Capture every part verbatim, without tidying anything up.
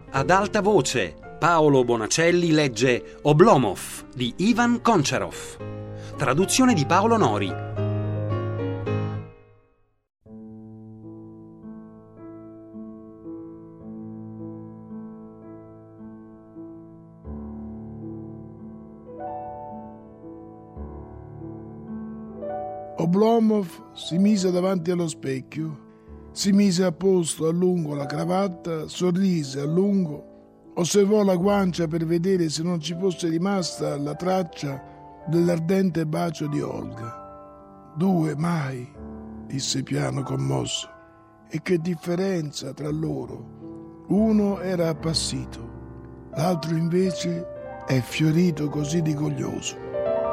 Ad alta voce, Paolo Bonacelli legge Oblomov di Ivan Koncharov. Traduzione di Paolo Nori. Oblomov si mise davanti allo specchio, si mise a posto a lungo la cravatta, sorrise a lungo, osservò la guancia per vedere se non ci fosse rimasta la traccia dell'ardente bacio di Olga. Due, mai, disse piano commosso. E che differenza tra loro! Uno era appassito, l'altro invece è fiorito così rigoglioso.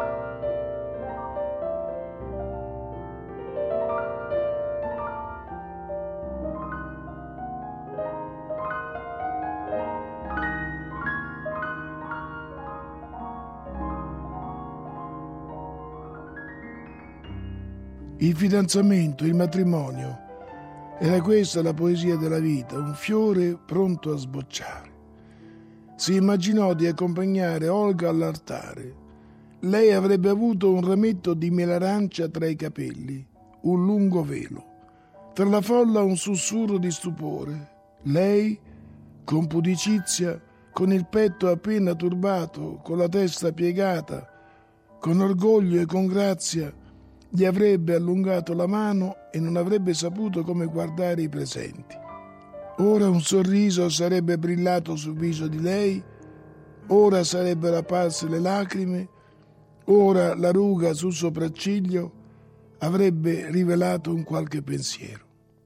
Il fidanzamento, il matrimonio, era questa la poesia della vita, un fiore pronto a sbocciare. Si immaginò di accompagnare Olga all'altare. Lei avrebbe avuto un rametto di melarancia tra i capelli, un lungo velo. Tra la folla un sussurro di stupore. Lei, con pudicizia, con il petto appena turbato, con la testa piegata, con orgoglio e con grazia, gli avrebbe allungato la mano e non avrebbe saputo come guardare i presenti. Ora un sorriso sarebbe brillato sul viso di lei, ora sarebbero apparse le lacrime, ora la ruga sul sopracciglio avrebbe rivelato un qualche pensiero.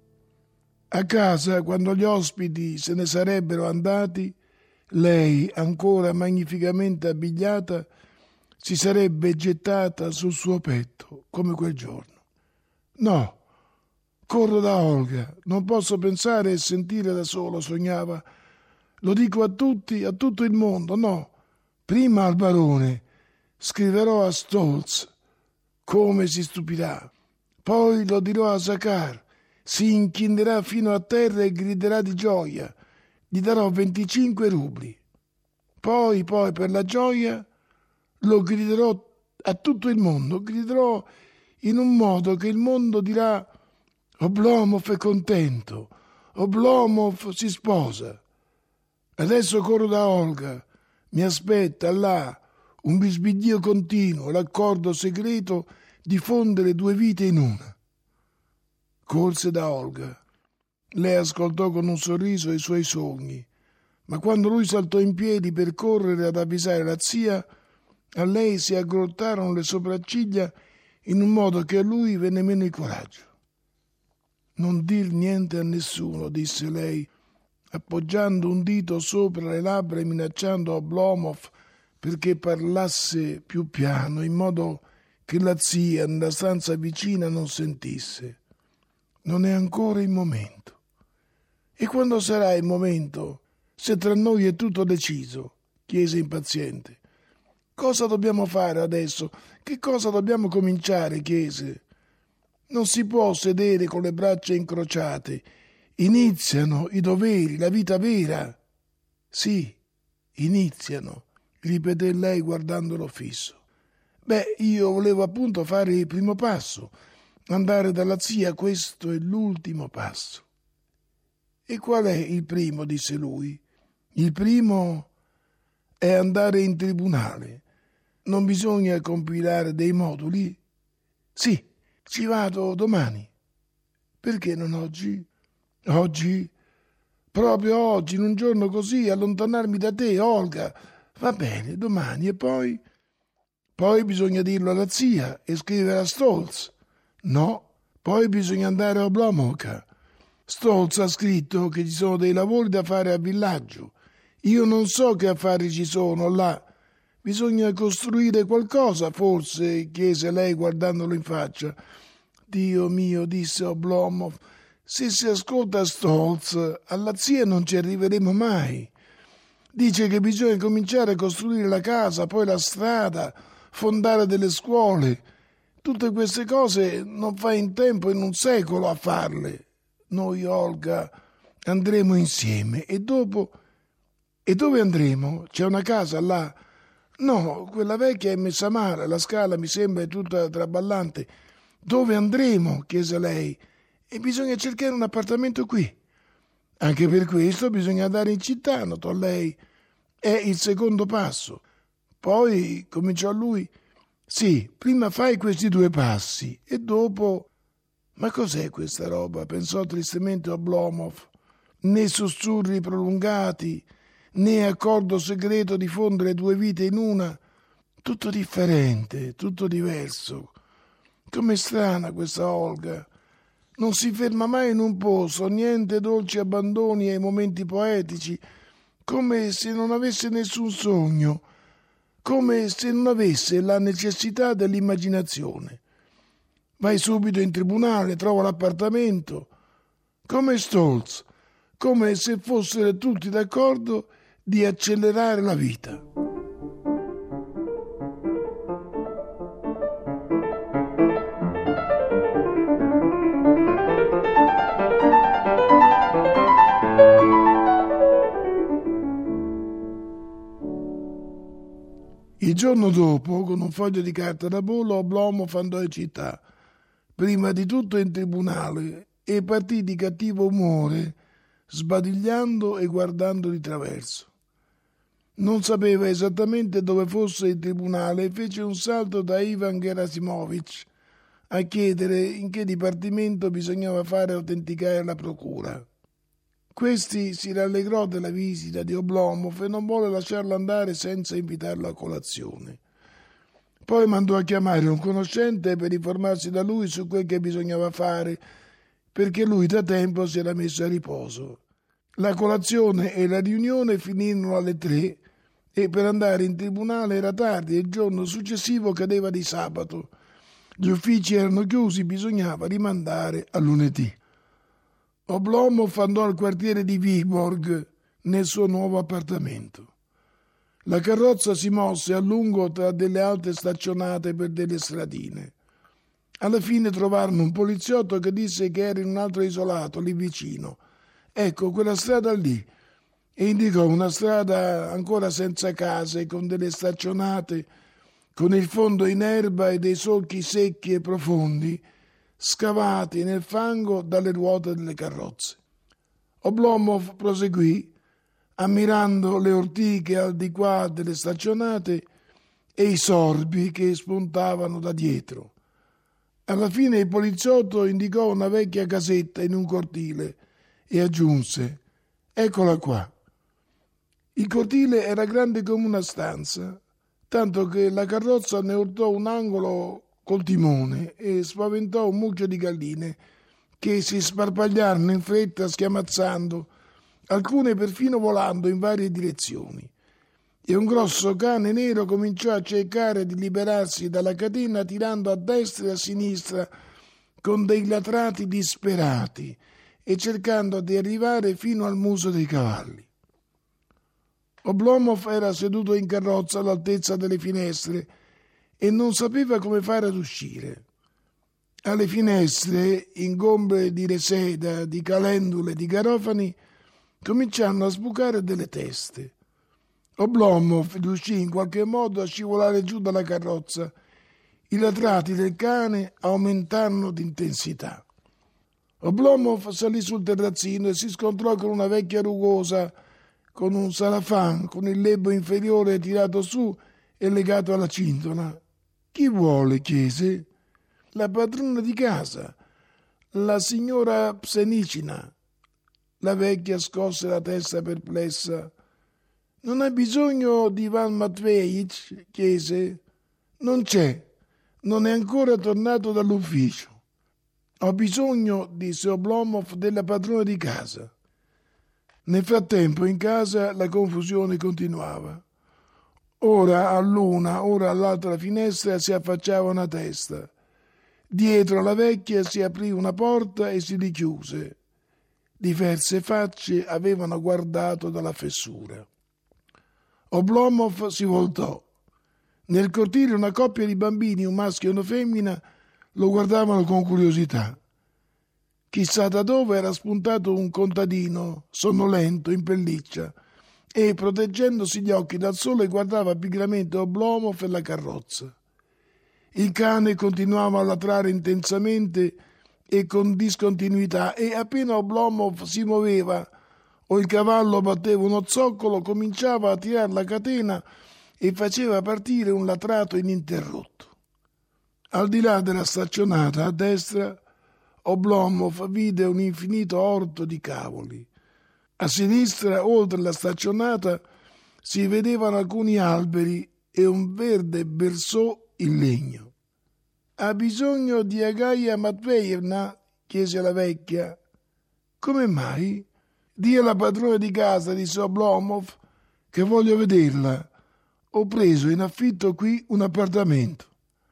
A casa, quando gli ospiti se ne sarebbero andati, lei, ancora magnificamente abbigliata, si sarebbe gettata sul suo petto, come quel giorno. No, corro da Olga, non posso pensare e sentire da solo, sognava. Lo dico a tutti, a tutto il mondo, no. Prima al barone, scriverò a Stolz, come si stupirà. Poi lo dirò a Zakhar, si inchinerà fino a terra e griderà di gioia. Gli darò venticinque rubli. Poi, poi, per la gioia, lo griderò a tutto il mondo, griderò in un modo che il mondo dirà: Oblomov è contento, Oblomov si sposa. Adesso corro da Olga, mi aspetta là un bisbiglio continuo, l'accordo segreto di fondere due vite in una. Corse da Olga. Lei ascoltò con un sorriso i suoi sogni, ma quando lui saltò in piedi per correre ad avvisare la zia, a lei si aggrottarono le sopracciglia in un modo che a lui venne meno il coraggio. Non dir niente a nessuno, disse lei, appoggiando un dito sopra le labbra e minacciando Oblomov perché parlasse più piano, in modo che la zia nella stanza vicina non sentisse. Non è ancora il momento. E quando sarà il momento, se tra noi è tutto deciso? Chiese impaziente. Cosa dobbiamo fare adesso? Che cosa dobbiamo cominciare? Chiese. Non si può sedere con le braccia incrociate. Iniziano i doveri, la vita vera. Sì, iniziano, ripeté lei guardandolo fisso. Beh, io volevo appunto fare il primo passo, andare dalla zia, questo è l'ultimo passo. E qual è il primo? Disse lui. Il primo è andare in tribunale. Non bisogna compilare dei moduli? Sì, ci vado domani. Perché non oggi? Oggi? Proprio oggi, in un giorno così, allontanarmi da te, Olga. Va bene, domani. E poi? Poi bisogna dirlo alla zia e scrivere a Stolz. No, poi bisogna andare a Oblomovka. Stolz ha scritto che ci sono dei lavori da fare a villaggio. Io non so che affari ci sono là. Bisogna costruire qualcosa, forse, chiese lei guardandolo in faccia. Dio mio, disse Oblomov, se si ascolta Stolz, alla zia non ci arriveremo mai. Dice che bisogna cominciare a costruire la casa, poi la strada, fondare delle scuole. Tutte queste cose non fa in tempo, in un secolo, a farle. Noi, Olga, andremo insieme e dopo E dove andremo? C'è una casa là? No, quella vecchia è messa male, la scala mi sembra tutta traballante. Dove andremo? Chiese lei. E bisogna cercare un appartamento qui. Anche per questo bisogna andare in città, notò lei. È il secondo passo. Poi cominciò lui. Sì, prima fai questi due passi e dopo... Ma cos'è questa roba? Pensò tristemente Oblomov. Né sussurri prolungati, né accordo segreto di fondere due vite in una. Tutto differente, tutto diverso. Com'è strana questa Olga. Non si ferma mai in un posto, niente dolci abbandoni ai momenti poetici, come se non avesse nessun sogno, come se non avesse la necessità dell'immaginazione. Vai subito in tribunale, trova l'appartamento, come Stolz, come se fossero tutti d'accordo di accelerare la vita. Il giorno dopo, con un foglio di carta da bollo, Oblomov andò in città, prima di tutto in tribunale, e partì di cattivo umore, sbadigliando e guardando di traverso. Non sapeva esattamente dove fosse il tribunale e fece un salto da Ivan Gerasimovich a chiedere in che dipartimento bisognava fare autenticare la procura. Questi si rallegrò della visita di Oblomov e non volle lasciarlo andare senza invitarlo a colazione. Poi mandò a chiamare un conoscente per informarsi da lui su quel che bisognava fare, perché lui da tempo si era messo a riposo. La colazione e la riunione finirono alle tre e per andare in tribunale era tardi e il giorno successivo cadeva di sabato. Gli uffici erano chiusi, bisognava rimandare a lunedì. Oblomov andò al quartiere di Viborg nel suo nuovo appartamento. La carrozza si mosse a lungo tra delle alte staccionate per delle stradine. Alla fine trovarono un poliziotto che disse che era in un altro isolato lì vicino. Ecco, quella strada lì. E indicò una strada ancora senza case, con delle staccionate, con il fondo in erba e dei solchi secchi e profondi, scavati nel fango dalle ruote delle carrozze. Oblomov proseguì, ammirando le ortiche al di qua delle staccionate e i sorbi che spuntavano da dietro. Alla fine il poliziotto indicò una vecchia casetta in un cortile e aggiunse: «Eccola qua». Il cortile era grande come una stanza, tanto che la carrozza ne urtò un angolo col timone e spaventò un mucchio di galline che si sparpagliarono in fretta schiamazzando, alcune perfino volando in varie direzioni. E un grosso cane nero cominciò a cercare di liberarsi dalla catena tirando a destra e a sinistra con dei latrati disperati e cercando di arrivare fino al muso dei cavalli. Oblomov era seduto in carrozza all'altezza delle finestre e non sapeva come fare ad uscire. Alle finestre, ingombre di reseda, di calendule, di garofani, cominciarono a sbucare delle teste. Oblomov riuscì in qualche modo a scivolare giù dalla carrozza. I latrati del cane aumentarono di intensità. Oblomov salì sul terrazzino e si scontrò con una vecchia rugosa, con un sarafan, con il lebbo inferiore tirato su e legato alla cintola. «Chi vuole?» chiese. «La padrona di casa, la signora Psenicina». La vecchia scosse la testa perplessa. «Non hai bisogno di Ivan Matveich?» chiese. «Non c'è, non è ancora tornato dall'ufficio». «Ho bisogno», disse Oblomov, «della padrona di casa». Nel frattempo in casa la confusione continuava. Ora all'una, ora all'altra finestra si affacciava una testa. Dietro alla vecchia si aprì una porta e si richiuse. Diverse facce avevano guardato dalla fessura. Oblomov si voltò. Nel cortile una coppia di bambini, un maschio e una femmina, lo guardavano con curiosità. Chissà da dove era spuntato un contadino, sonnolento, in pelliccia, e, proteggendosi gli occhi dal sole, guardava pigramente Oblomov e la carrozza. Il cane continuava a latrare intensamente e con discontinuità, e appena Oblomov si muoveva o il cavallo batteva uno zoccolo, cominciava a tirare la catena e faceva partire un latrato ininterrotto. Al di là della staccionata, a destra, Oblomov vide un infinito orto di cavoli. A sinistra, oltre la staccionata, si vedevano alcuni alberi e un verde bersò in legno. «Ha bisogno di Agaia Matveyevna?» chiese la vecchia. «Come mai?» «Dì alla padrona di casa», disse Oblomov, «che voglio vederla. Ho preso in affitto qui un appartamento».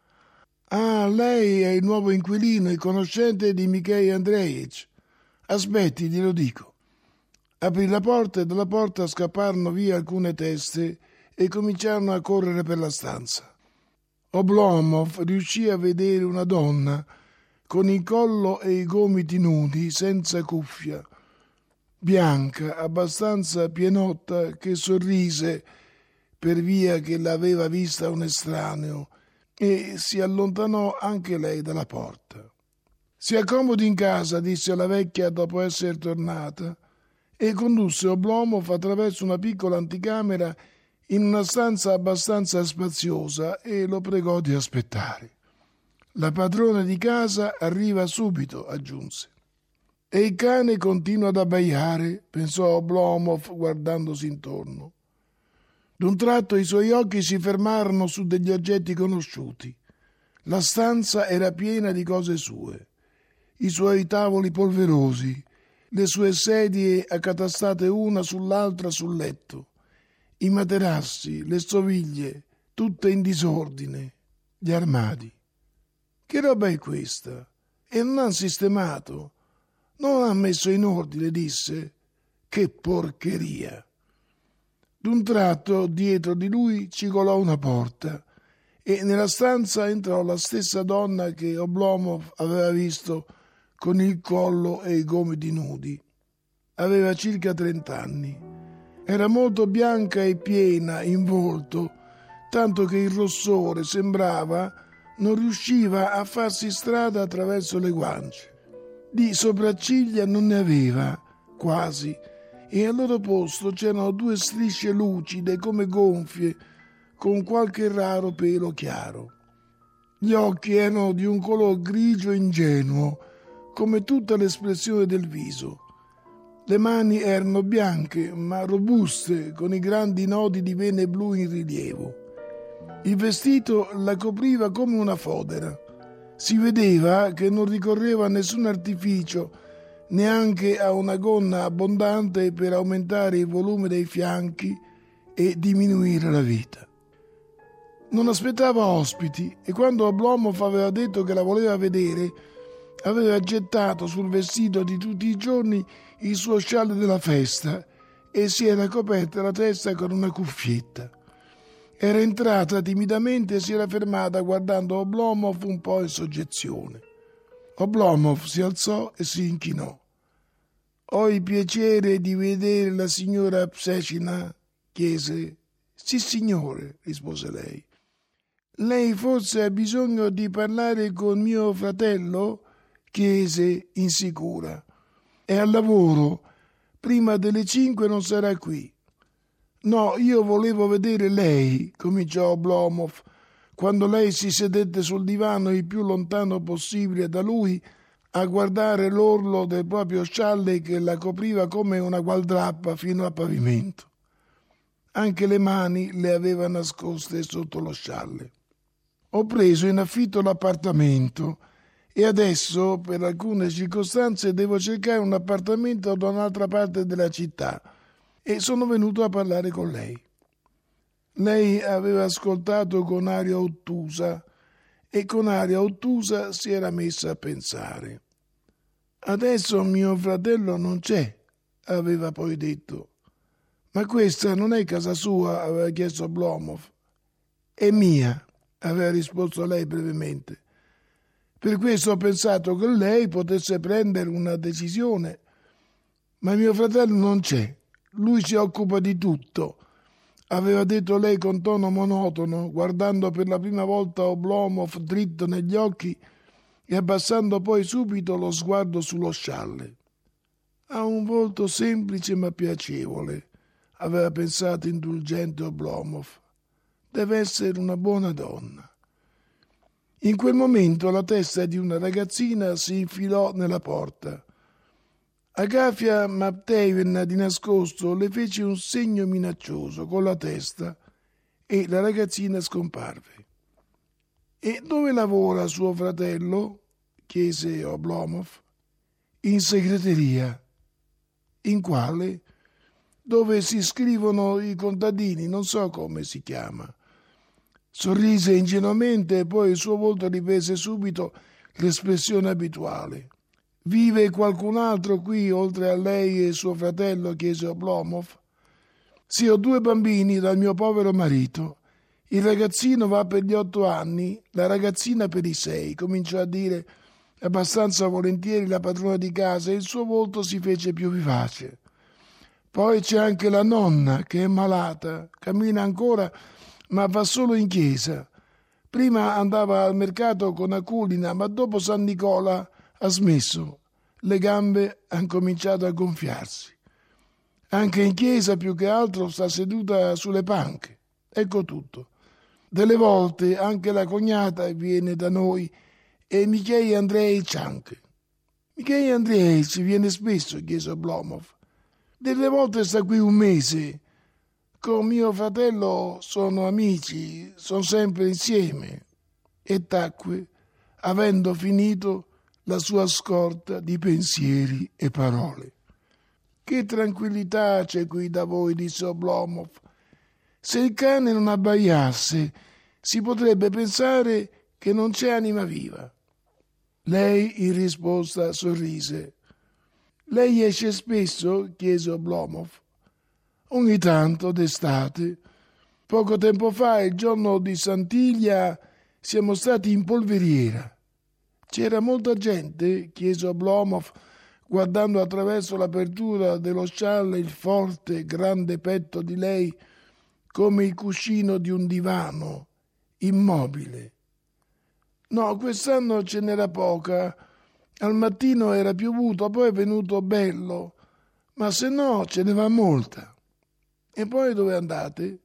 «Ah, lei è il nuovo inquilino, il conoscente di Michele Andreevich. Aspetti, glielo dico». Aprì la porta e dalla porta scapparono via alcune teste e cominciarono a correre per la stanza. Oblomov riuscì a vedere una donna con il collo e i gomiti nudi, senza cuffia, bianca, abbastanza pienotta, che sorrise per via che l'aveva vista un estraneo e si allontanò anche lei dalla porta. «Si accomodi in casa», disse la vecchia dopo essere tornata, e condusse Oblomov attraverso una piccola anticamera in una stanza abbastanza spaziosa e lo pregò di aspettare. «La padrona di casa arriva subito», aggiunse. «E il cane continua ad abbaiare», pensò Oblomov guardandosi intorno. D'un tratto i suoi occhi si fermarono su degli oggetti conosciuti. La stanza era piena di cose sue. I suoi tavoli polverosi, le sue sedie accatastate una sull'altra sul letto, i materassi, le stoviglie, tutte in disordine, gli armadi. «Che roba è questa? E non han sistemato? Non han messo in ordine», disse. «Che porcheria!» D'un tratto dietro di lui cigolò una porta e nella stanza entrò la stessa donna che Oblomov aveva visto con il collo e i gomiti nudi. Aveva circa trent'anni. Era molto bianca e piena in volto, tanto che il rossore sembrava non riusciva a farsi strada attraverso le guance. Di sopracciglia non ne aveva, quasi, e al loro posto c'erano due strisce lucide come gonfie, con qualche raro pelo chiaro. Gli occhi erano di un color grigio ingenuo, come tutta l'espressione del viso. Le mani erano bianche, ma robuste, con i grandi nodi di vene blu in rilievo. Il vestito la copriva come una fodera. Si vedeva che non ricorreva a nessun artificio, neanche a una gonna abbondante per aumentare il volume dei fianchi e diminuire la vita. Non aspettava ospiti e quando Oblomov aveva detto che la voleva vedere, aveva gettato sul vestito di tutti i giorni il suo scialle della festa e si era coperta la testa con una cuffietta. Era entrata timidamente e si era fermata guardando Oblomov un po' in soggezione. Oblomov si alzò e si inchinò. «Ho il piacere di vedere la signora Psecina?» chiese. «Sì, signore», rispose lei. «Lei forse ha bisogno di parlare con mio fratello?» chiese insicura. «È al lavoro. Prima delle cinque non sarà qui». «No, io volevo vedere lei», cominciò Oblomov, quando lei si sedette sul divano il più lontano possibile da lui a guardare l'orlo del proprio scialle che la copriva come una gualdrappa fino al pavimento. Anche le mani le aveva nascoste sotto lo scialle. «Ho preso in affitto l'appartamento e adesso, per alcune circostanze, devo cercare un appartamento da un'altra parte della città e sono venuto a parlare con lei». Lei aveva ascoltato con aria ottusa e con aria ottusa si era messa a pensare. «Adesso mio fratello non c'è», aveva poi detto. «Ma questa non è casa sua?» aveva chiesto Oblomov. «È mia», aveva risposto lei brevemente. «Per questo ho pensato che lei potesse prendere una decisione. Ma mio fratello non c'è. lui si occupa di tutto, aveva detto lei con tono monotono, guardando per la prima volta Oblomov dritto negli occhi e abbassando poi subito lo sguardo sullo scialle. Ha un volto semplice ma piacevole, aveva pensato indulgente Oblomov. Deve essere una buona donna. In quel momento la testa di una ragazzina si infilò nella porta. Agafia Matveyevna di nascosto le fece un segno minaccioso con la testa e la ragazzina scomparve. «E dove lavora suo fratello?» chiese Oblomov. «In segreteria». «In quale?» «Dove si scrivono i contadini, non so come si chiama». Sorrise ingenuamente e poi il suo volto riprese subito l'espressione abituale. «Vive qualcun altro qui oltre a lei e suo fratello?» chiese Oblomov. «Sì, ho due bambini dal mio povero marito. Il ragazzino va per gli otto anni, la ragazzina per i sei», cominciò a dire abbastanza volentieri la padrona di casa e il suo volto si fece più vivace. «Poi c'è anche la nonna che è malata, cammina ancora ma va solo in chiesa. Prima andava al mercato con Akulina, ma dopo San Nicola ha smesso. Le gambe hanno cominciato a gonfiarsi. Anche in chiesa più che altro sta seduta sulle panche. Ecco tutto. Delle volte anche la cognata viene da noi e Michei Andreevich anche». «Michei Andreevich viene spesso?» chiese Oblomov. «Delle volte sta qui un mese. Con mio fratello sono amici, sono sempre insieme». E tacque, avendo finito la sua scorta di pensieri e parole. «Che tranquillità c'è qui da voi», disse Oblomov. «Se il cane non abbaiasse, si potrebbe pensare che non c'è anima viva». Lei in risposta sorrise. «Lei esce spesso?» chiese Oblomov. «Ogni tanto, d'estate. Poco tempo fa, il giorno di Sant'Ilia, siamo stati in polveriera». «C'era molta gente?» chiese Oblomov, guardando attraverso l'apertura dello scialle il forte, grande petto di lei come il cuscino di un divano, immobile. «No, quest'anno ce n'era poca. Al mattino era piovuto, poi è venuto bello, ma se no ce ne va molta». «E poi dove andate?»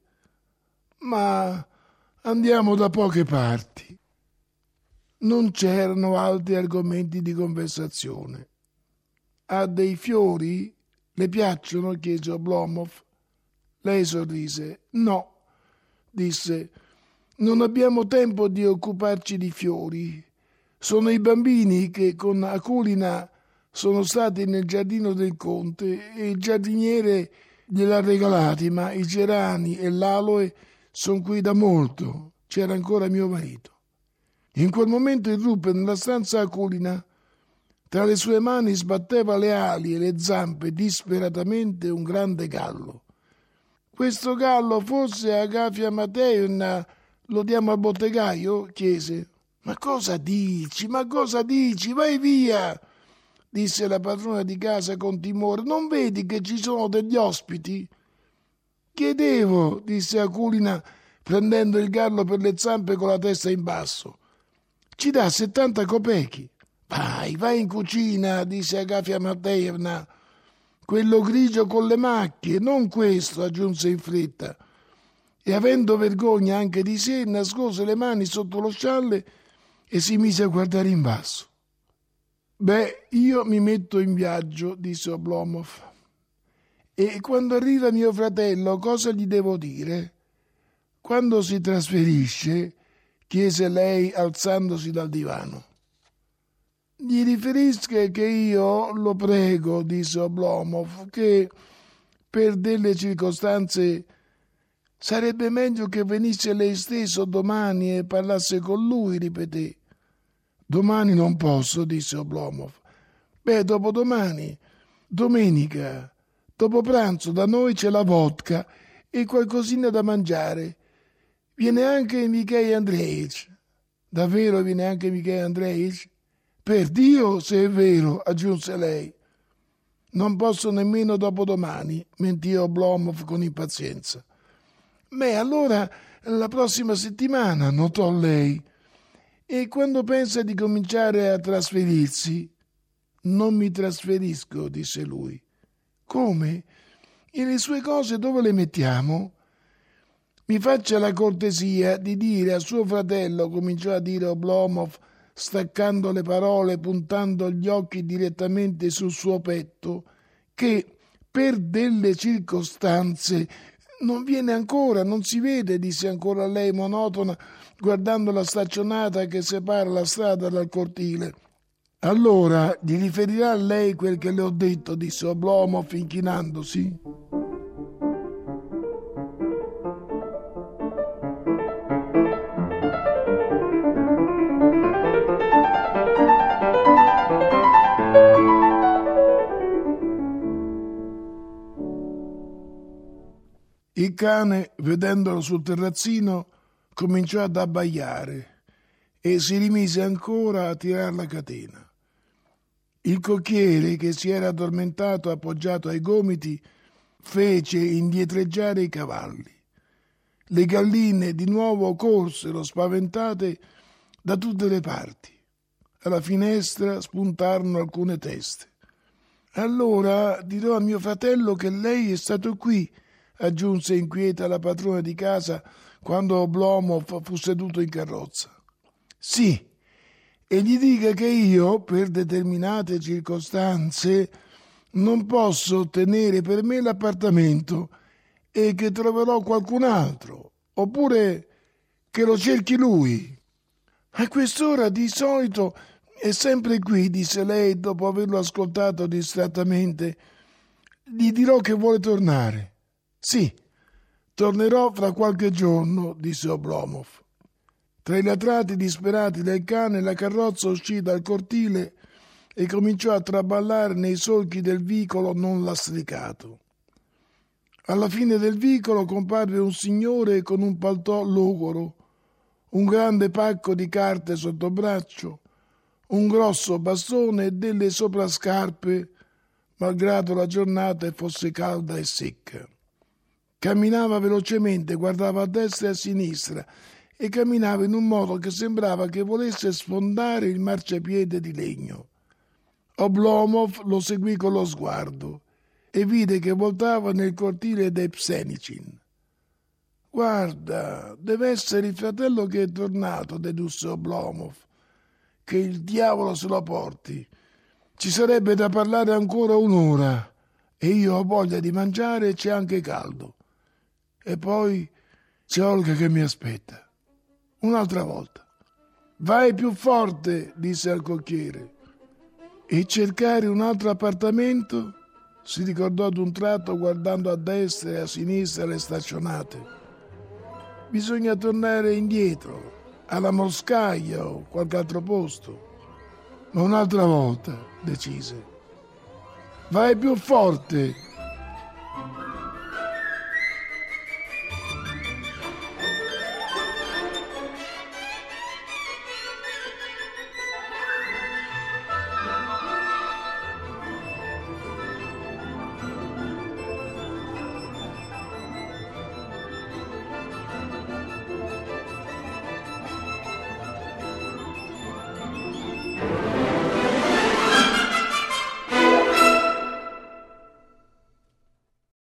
«Ma andiamo da poche parti». Non c'erano altri argomenti di conversazione. «Ha dei fiori? Le piacciono?» chiese Oblomov. Lei sorrise. «No», disse, «non abbiamo tempo di occuparci di fiori. Sono i bambini che con Akulina sono stati nel giardino del conte e il giardiniere gliel'ha regalati, ma i gerani e l'aloe sono qui da molto. C'era ancora mio marito». In quel momento irruppe nella stanza Akulina. Tra le sue mani sbatteva le ali e le zampe disperatamente un grande gallo. «Questo gallo forse Agafia Matveyevna lo diamo al bottegaio?» chiese. «Ma cosa dici? Ma cosa dici? Vai via!» disse la padrona di casa con timore. «Non vedi che ci sono degli ospiti?» «Chiedevo», disse Akulina, prendendo il gallo per le zampe con la testa in basso. «Ci dà settanta copechi». «Vai, vai in cucina», disse Agafia Matveyevna. «Quello grigio con le macchie, non questo», aggiunse in fretta. E avendo vergogna anche di sé, nascose le mani sotto lo scialle e si mise a guardare in basso. «Beh, io mi metto in viaggio», disse Oblomov. «E quando arriva mio fratello, cosa gli devo dire?» «Quando si trasferisce?» chiese lei alzandosi dal divano. «Gli riferisca che io lo prego», disse Oblomov, «che per delle circostanze sarebbe meglio che venisse lei stesso domani e parlasse con lui», ripeté. «Domani non posso», disse Oblomov. «Beh, dopodomani, domenica, dopo pranzo da noi c'è la vodka e qualcosina da mangiare. Viene anche Michei Andreevich». «Davvero viene anche Michei Andreevich?» «Per Dio, se è vero», aggiunse lei. Non posso nemmeno dopodomani, mentì Oblomov con impazienza. Beh, allora la prossima settimana, notò lei. E quando pensa di cominciare a trasferirsi? Non mi trasferisco, disse lui. Come? E le sue cose dove le mettiamo? Mi faccia la cortesia di dire a suo fratello, cominciò a dire Oblomov, staccando le parole, puntando gli occhi direttamente sul suo petto, che per delle circostanze non viene ancora, non si vede, disse ancora lei monotona, guardando la staccionata che separa la strada dal cortile. Allora gli riferirà a lei quel che le ho detto, disse Oblomov inchinandosi. Il cane, vedendolo sul terrazzino, cominciò ad abbaiare e si rimise ancora a tirar la catena. Il cocchiere, che si era addormentato appoggiato ai gomiti, fece indietreggiare i cavalli. Le galline di nuovo corsero spaventate da tutte le parti. Alla finestra spuntarono alcune teste. Allora dirò a mio fratello che lei è stato qui, aggiunse inquieta la padrona di casa quando Oblomov fu seduto in carrozza. Sì, e gli dica che io, per determinate circostanze, non posso tenere per me l'appartamento e che troverò qualcun altro, oppure che lo cerchi lui. A quest'ora di solito è sempre qui, disse lei dopo averlo ascoltato distrattamente. Gli dirò che vuole tornare. Sì, tornerò fra qualche giorno, disse Oblomov. Tra i latrati disperati del cane la carrozza uscì dal cortile e cominciò a traballare nei solchi del vicolo non lastricato. Alla fine del vicolo comparve un signore con un paltò logoro, un grande pacco di carte sotto braccio, un grosso bastone e delle soprascarpe, malgrado la giornata fosse calda e secca. Camminava velocemente, guardava a destra e a sinistra e camminava in un modo che sembrava che volesse sfondare il marciapiede di legno. Oblomov lo seguì con lo sguardo e vide che voltava nel cortile dei Psenichin. Guarda, deve essere il fratello che è tornato, dedusse Oblomov. Che il diavolo se lo porti. Ci sarebbe da parlare ancora un'ora e io ho voglia di mangiare e c'è anche caldo. E poi c'è Olga che mi aspetta. Un'altra volta. Vai più forte, disse al cocchiere. E cercare un altro appartamento? Si ricordò ad un tratto guardando a destra e a sinistra le staccionate. Bisogna tornare indietro, alla Morskaia o qualche altro posto. Ma un'altra volta, decise. Vai più forte,